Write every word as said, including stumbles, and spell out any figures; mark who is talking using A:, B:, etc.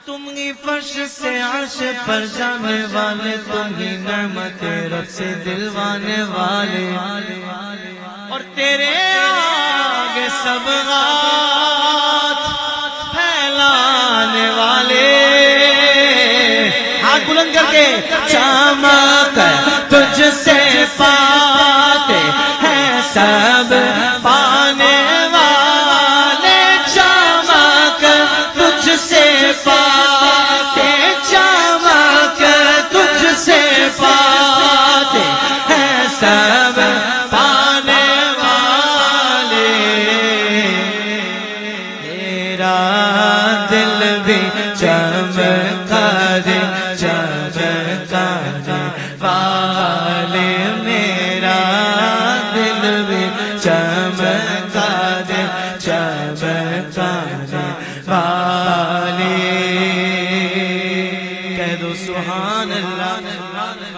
A: تم ہی فرش سے عرش پر جانے والے، تم ہی نعمت رب سے دلوانے والے، اور تیرے آگے سب ہاتھ پھیلانے والے۔ ہاتھ بلند کر کے چمک تجھ سے پاتے ہیں سب پانے والے، چمک تجھ سے پاتے، چمک تجھ سے پاتے ہیں سب پانے والے۔ میرا دل بھی چمکا دے چمکا دے والے، میرا دل بھی چمکا دے چمکا دے والے۔ کہہ دو سبحان اللہ۔